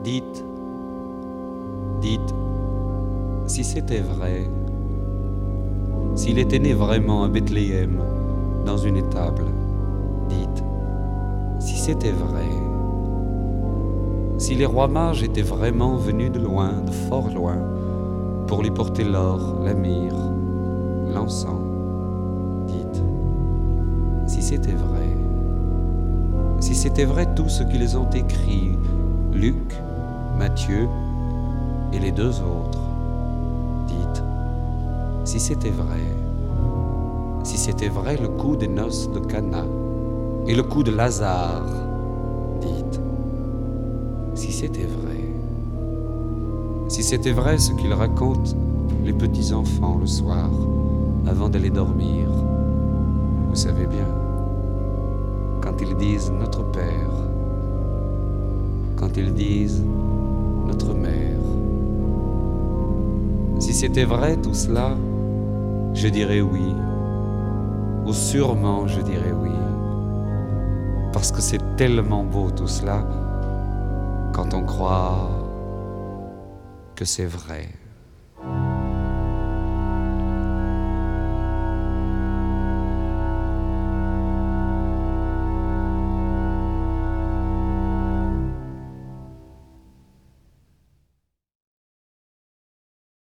Dites, dites, si c'était vrai, s'il était né vraiment à Bethléem, dans une étable, dites, si c'était vrai, si les rois mages étaient vraiment venus de loin, de fort loin, pour lui porter l'or, la myrrhe, l'encens, dites, si c'était vrai tout ce qu'ils ont écrit, Luc, Matthieu et les deux autres, dites, si c'était vrai le coup des noces de Cana et le coup de Lazare, dites, si c'était vrai ce qu'ils racontent les petits enfants le soir avant d'aller dormir, vous savez bien, quand ils disent notre Père, quand ils disent notre Mère. Si c'était vrai tout cela, je dirais oui, ou sûrement je dirais oui, parce que c'est tellement beau tout cela quand on croit que c'est vrai.